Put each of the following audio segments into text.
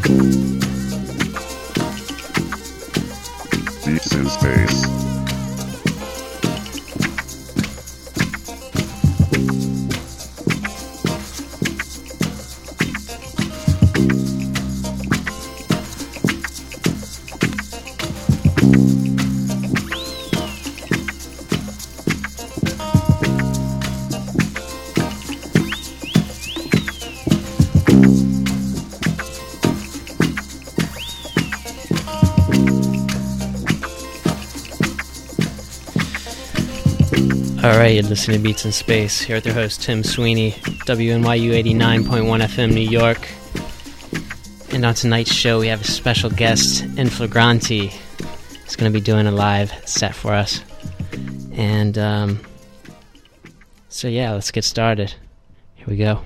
Beats in Space. Alright, you're listening to Beats in Space. Here with your host, Tim Sweeney, WNYU 89.1 FM, New York. And on tonight's show, we have a special guest, In Flagranti. He's going to be doing a live set for us. And, so yeah, let's get started. Here we go.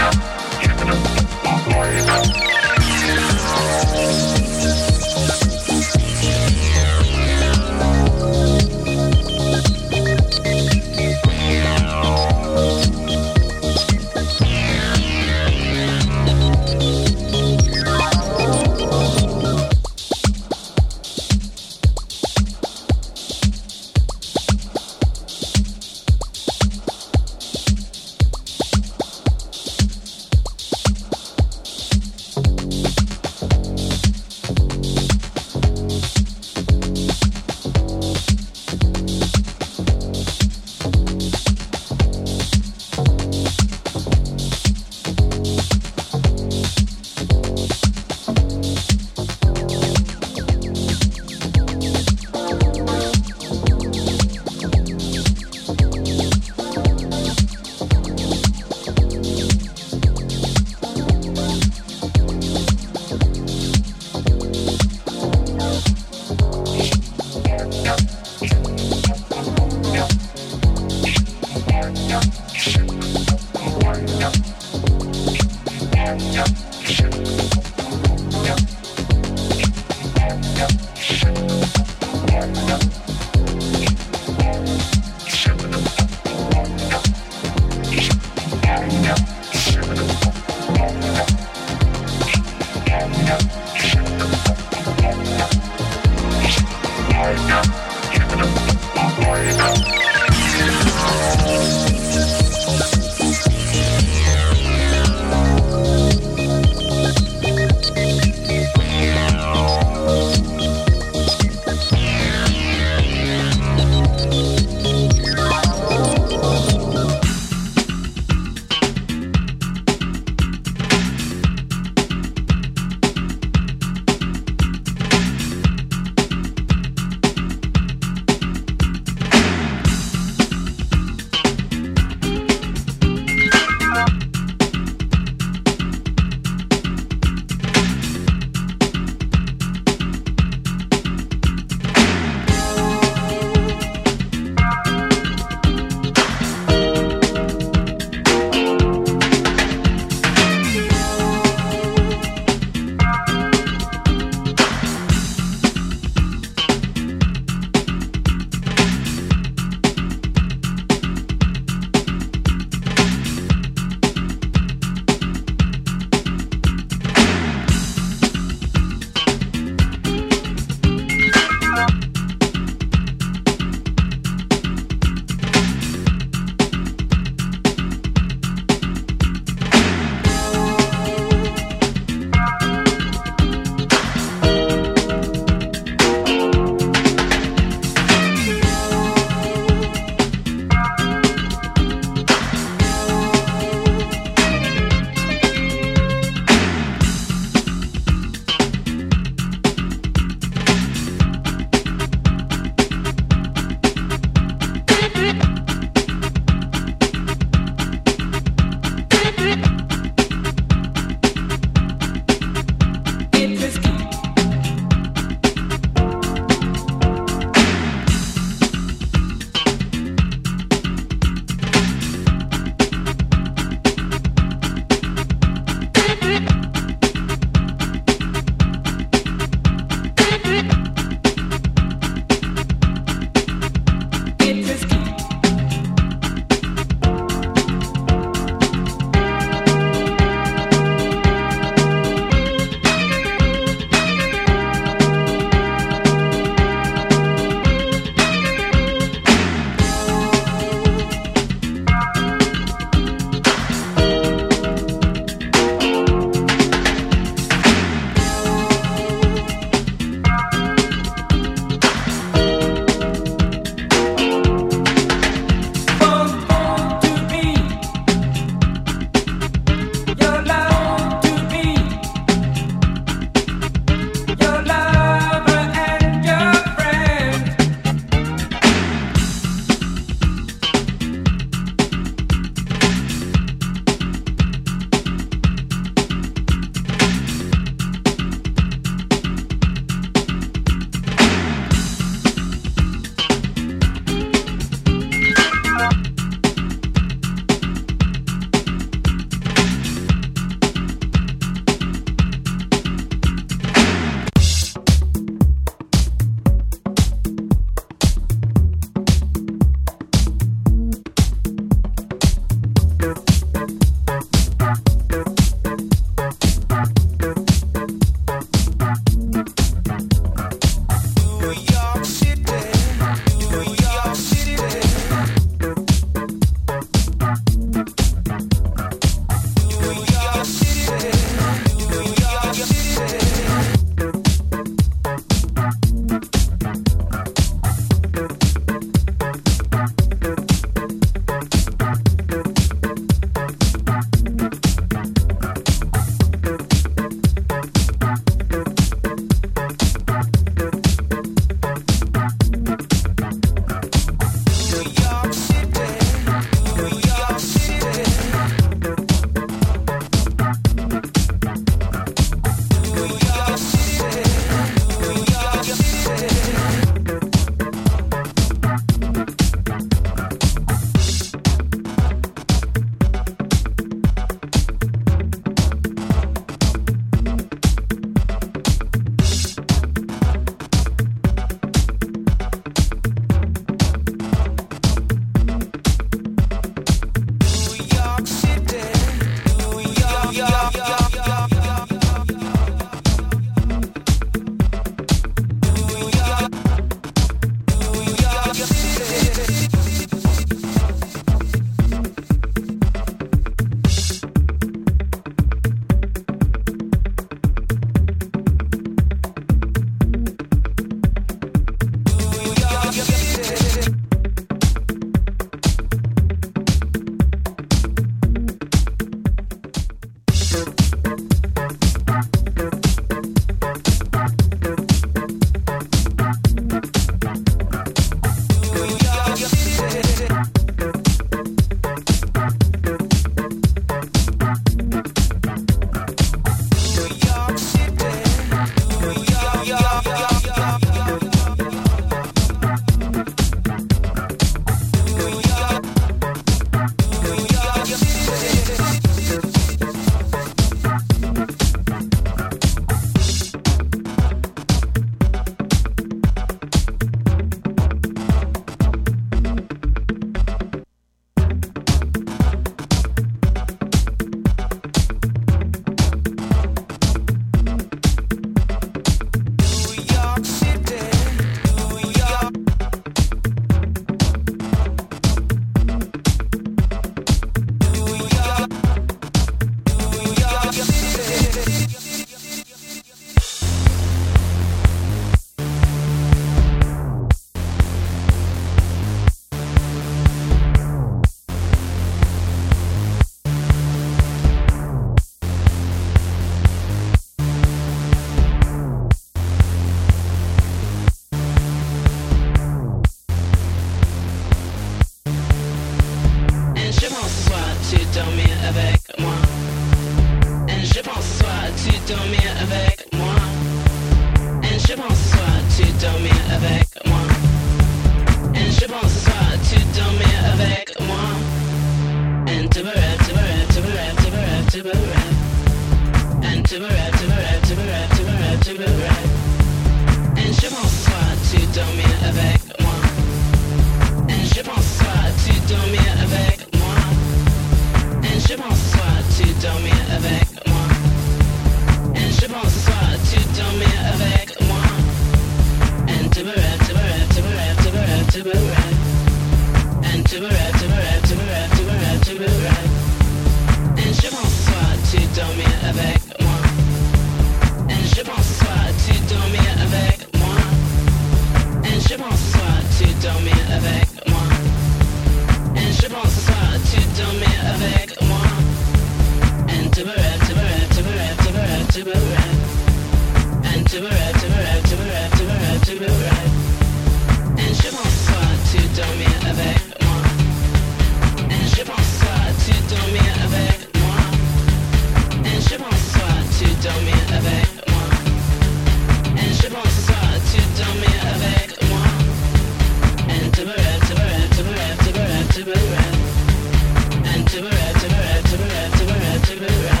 dormir avec moi. Et je pense ce soir tu dormir avec moi. Et je pense ce soir tu dormir avec moi. Et je pense ce soir tu dormir avec moi. And to rap, to rap, to rap, to rap, to rap. And to rap, to rap, to rap, to rap, to rap. Et je pense ce soir tu dormir avec moi. Et je pense ce soir tu dormir avec moi. Et je pense ce soir tu dormir avec moi. Et je pense ce soir tu dormir avec moi. And to rap, to rap, to rap, to rap, to rap. And to rap, to rap, to rap, to rap, to rap. Et je pense ce soir tu dormir avec moi. Et je pense ce soir tu dormir avec moi. Et je pense ce soir tu dormir avec moi. Et je pense ce soir tu dormir avec moi. And to rap, to rap, to rap, to rap, to rap. And to rap, to rap, to rap, to rap, to rap. Et je pense ce soir tu dormir avec moi. Et je pense ce soir tu dormir avec moi. Et je pense ce soir tu dormir avec moi. Et je pense ce soir tu dormir avec moi. And to rap, to rap, to rap, to rap, to rap. And to rap, to rap, to rap, to rap, to rap.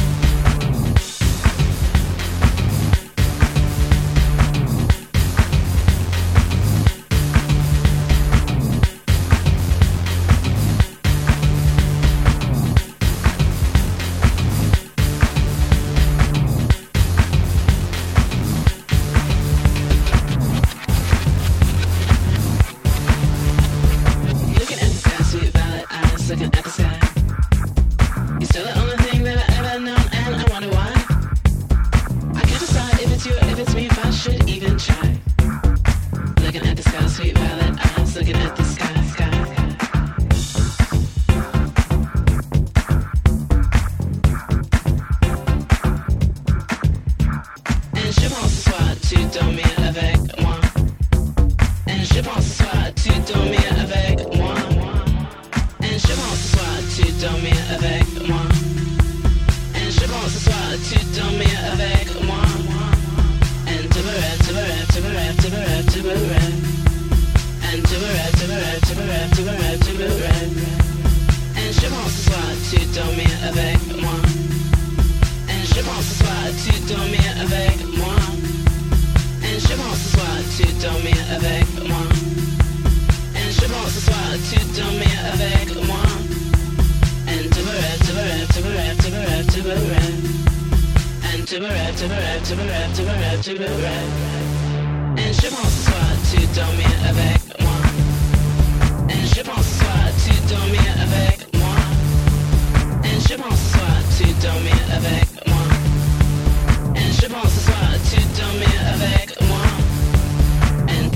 Looking at the sky, sweet violet eyes, looking at the sky. You're still the only thing that I ever known, and I wonder why. I can't decide if it's you or if it's me, if I should even try. Looking at the sky, sweet violet eyes, looking at the sky, sky, sky. Et je pense ce soir tu dormir avec moi. Et je pense ce soir tu dormir avec moi. Et je pense ce soir tu dormir avec moi. Et je pense ce soir tu dormir avec moi. And to rap, to rap, to rap, to rap, to rap. And to rap, to rap, to rap, to rap, to rap. Et je pense ce soir tu dormir avec moi. Et je pense ce soir tu dormir avec moi. Et je pense ce soir tu dormir avec moi. Et je pense ce soir tu dormir avec moi. And to rap, to rap, to rap, to rap, to rap. And to rap, to rap, to rap, to rap, to rap. Et je pense ce soir tu dormir avec moi. Et je pense ce soir tu dormir avec moi. Et je pense ce soir tu dormir avec moi. Et je pense ce soir tu dormir avec moi. And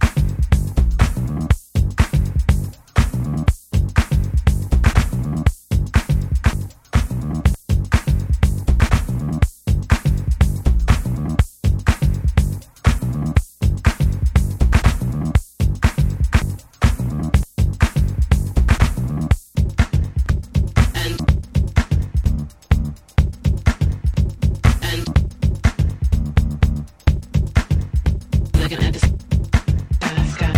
looking at the sky, sky.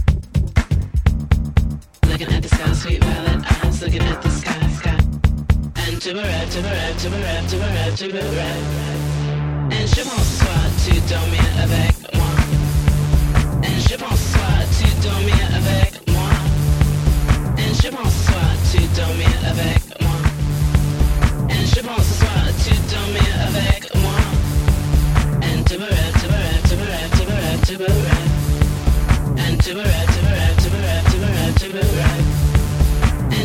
Looking at the sky, sweet violet eyes, looking at the sky, sky. And to rap, to rap, to rap, to rap, to rap. Et je pense ce soir tu dormir avec moi. Et je pense ce soir tu dormir avec moi. Et je pense ce soir tu dormir avec moi. Et je pense ce soir tu dormir avec moi. And to rap, to rap, to rap, to rap, to rap. And to rap, to rap, to rap, to rap, to rap. And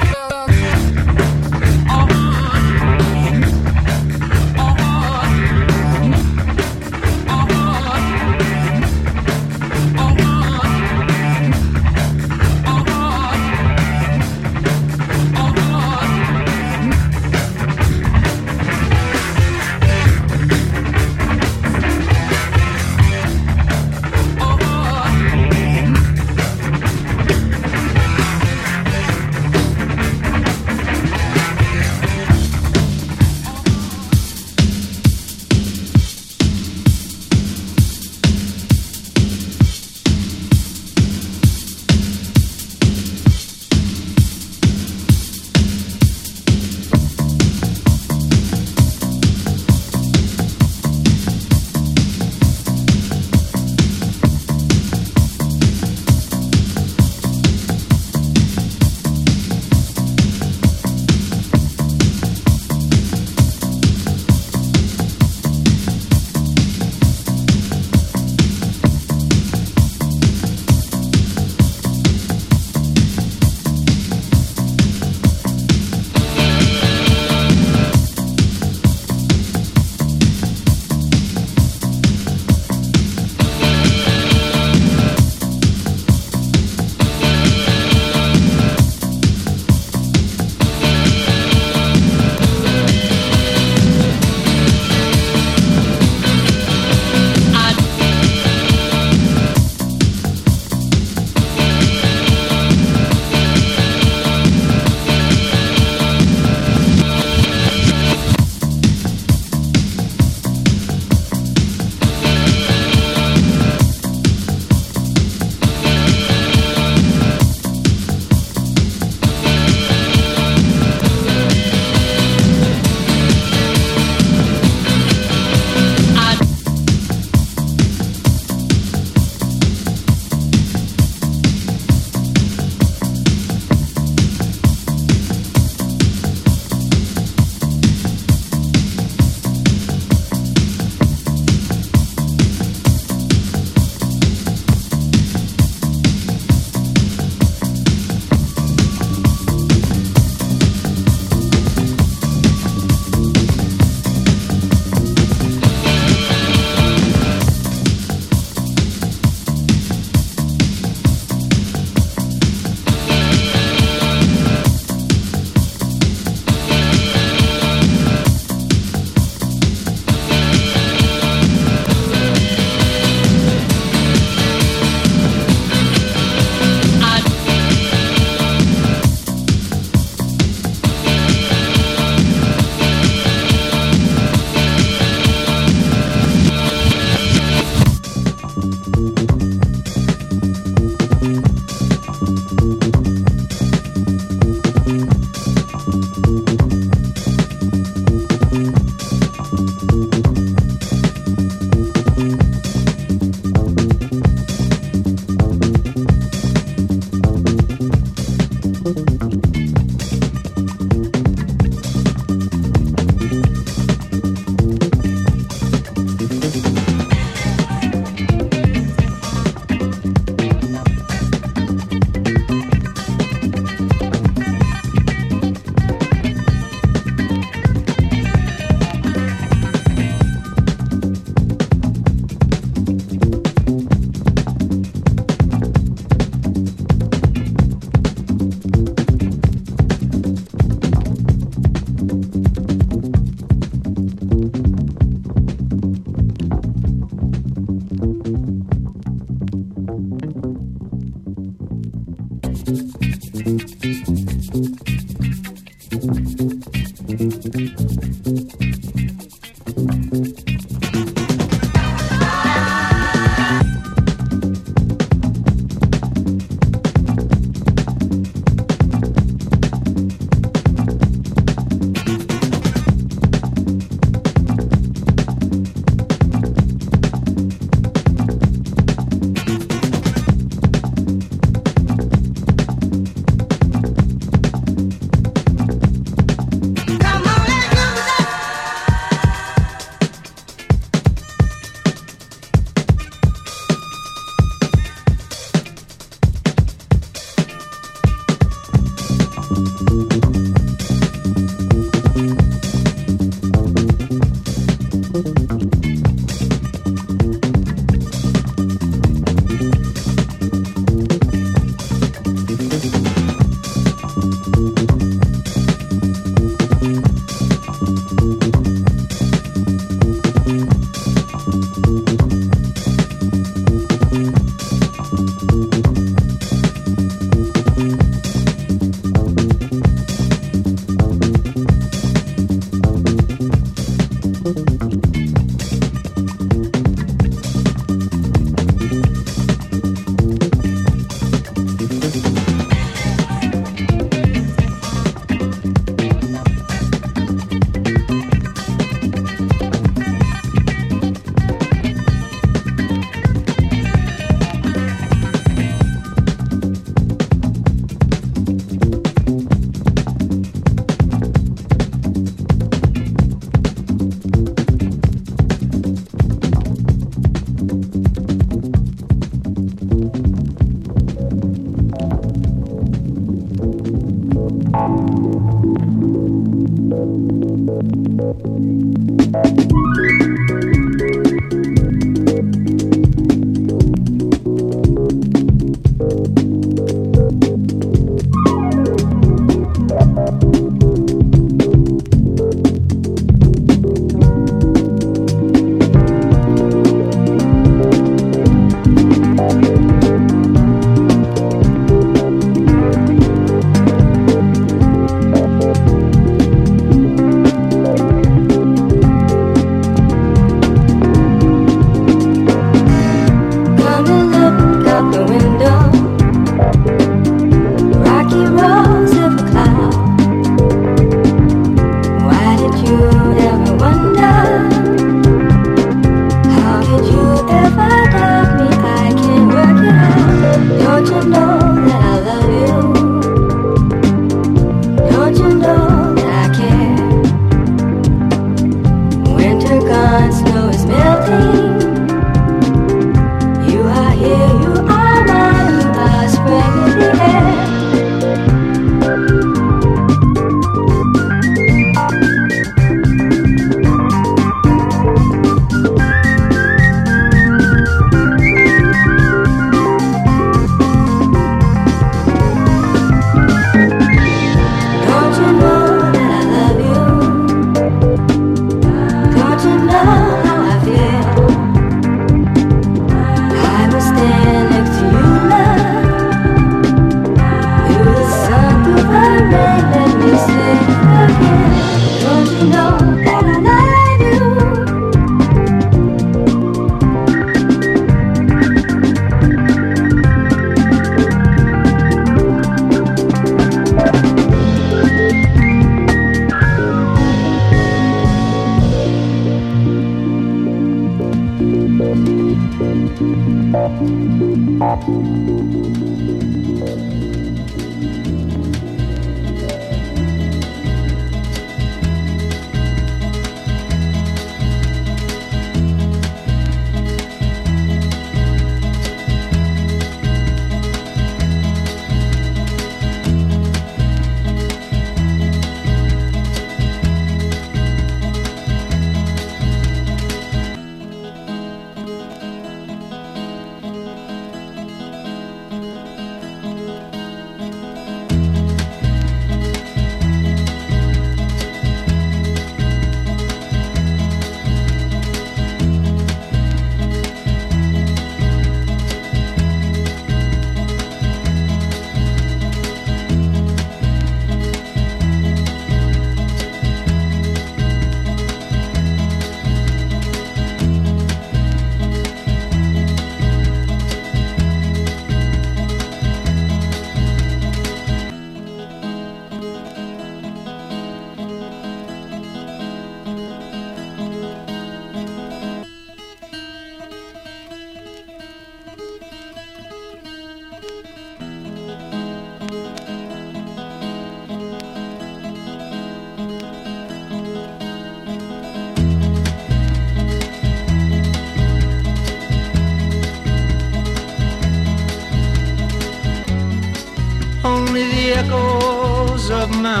Only the echoes of my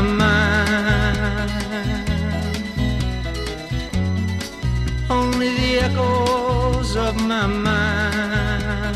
mind, only the echoes of my mind.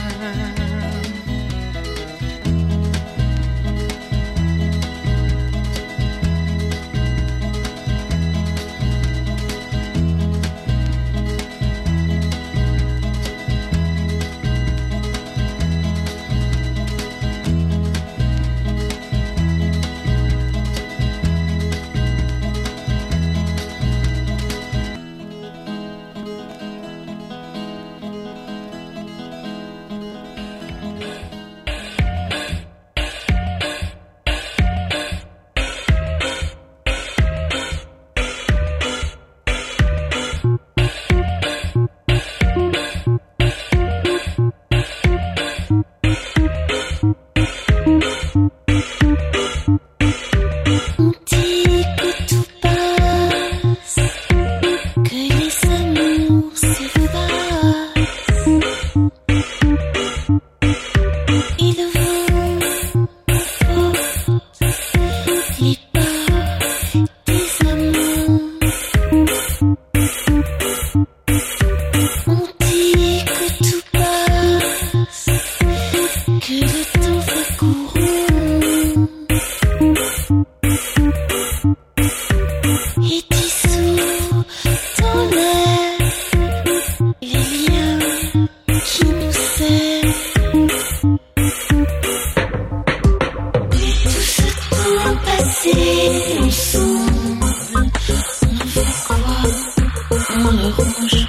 dans le rouge.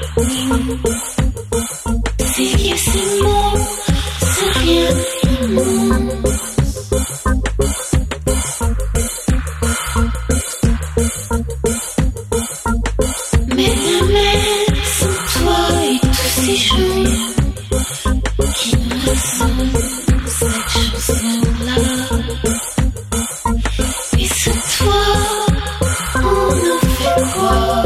C'est que ces mots, c'est rien d'immense. Mais la mer sans toi et tous ces gens qui nous ressemblent, cette chanson-là. Et sans toi, on en fait quoi?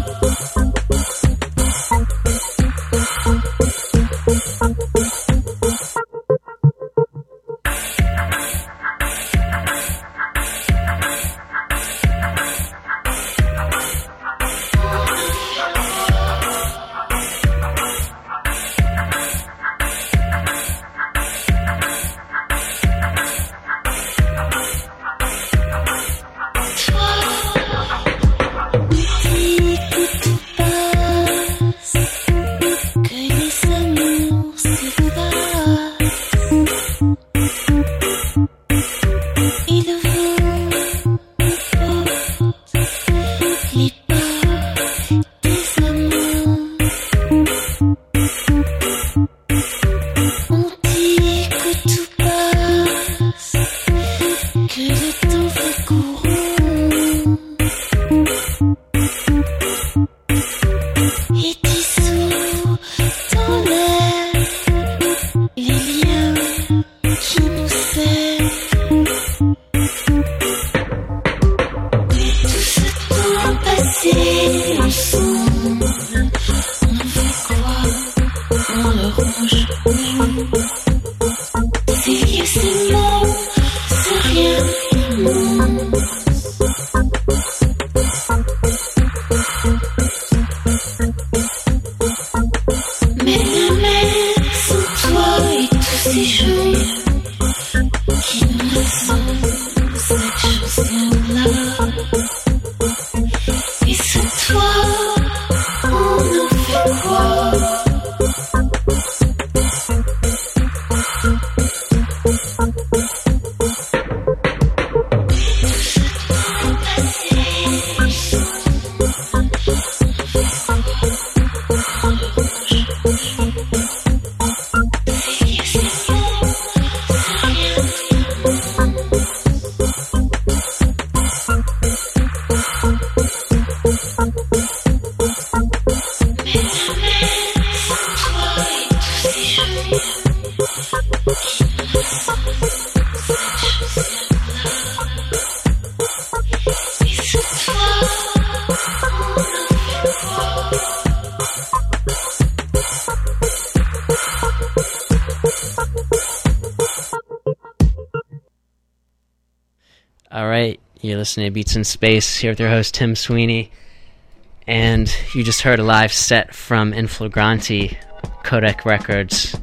Alright, you're listening to Beats in Space, here with your host Tim Sweeney, and you just heard a live set from Inflagranti, Codec Records,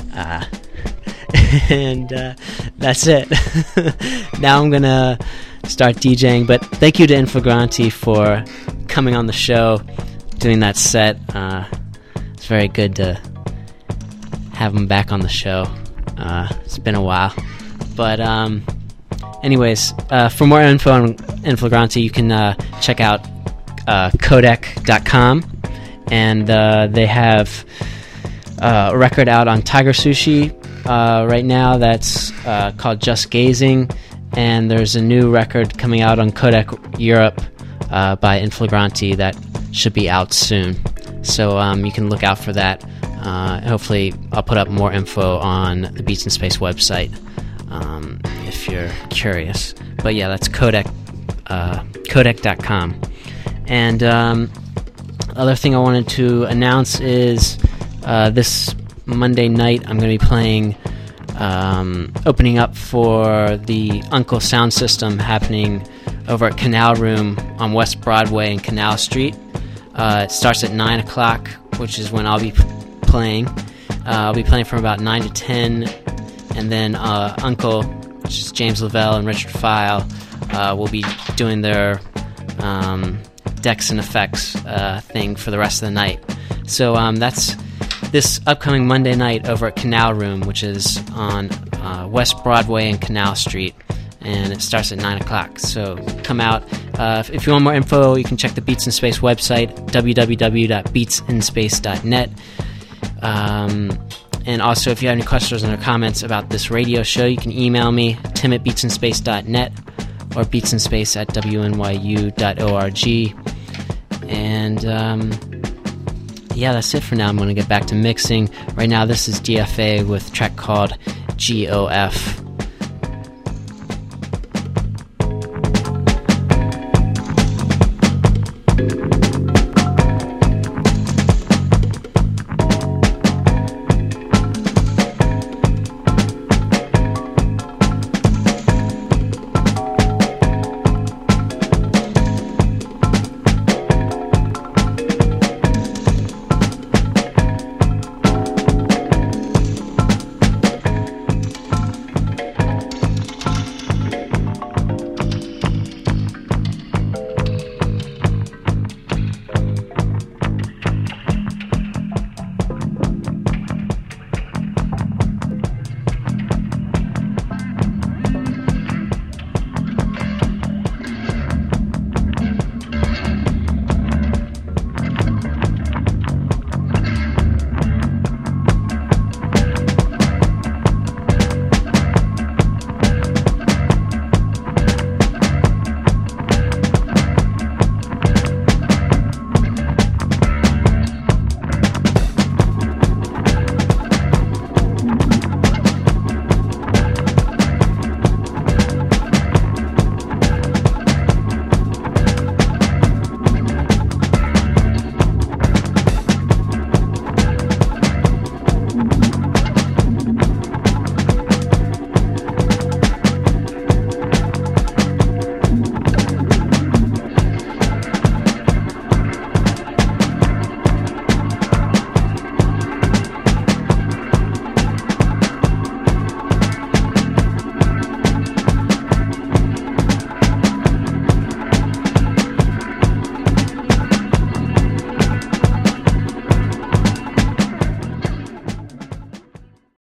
and that's it. Now I'm gonna start DJing, but thank you to Inflagranti for coming on the show, doing that set. It's very good to have him back on the show. It's been a while, but anyways, for more info on Inflagranti, you can check out codec.com, and they have a record out on Tiger Sushi right now that's called Just Gazing, and there's a new record coming out on Codec Europe by Inflagranti that should be out soon. So you can look out for that. Hopefully I'll put up more info on the Beats in Space website if you're curious. But yeah, that's codec, codec.com. And other thing I wanted to announce is this Monday night I'm going to be playing, opening up for the Uncle Sound System happening over at Canal Room on West Broadway and Canal Street. It starts at 9 o'clock, which is when I'll be playing. I'll be playing from about 9 to 10, and then Uncle, which is James Lavelle and Richard File, will be doing their decks and effects thing for the rest of the night. So that's this upcoming Monday night over at Canal Room, which is on West Broadway and Canal Street, and it starts at 9 o'clock. So come out If you want more info, you can check the Beats in Space website, www.beatsinspace.net. And also, if you have any questions or comments about this radio show, you can email me, tim@beatsinspace.net or beatsinspace@wnyu.org. And yeah, that's it for now. I'm going to get back to mixing. Right now, this is DFA with a track called GOF.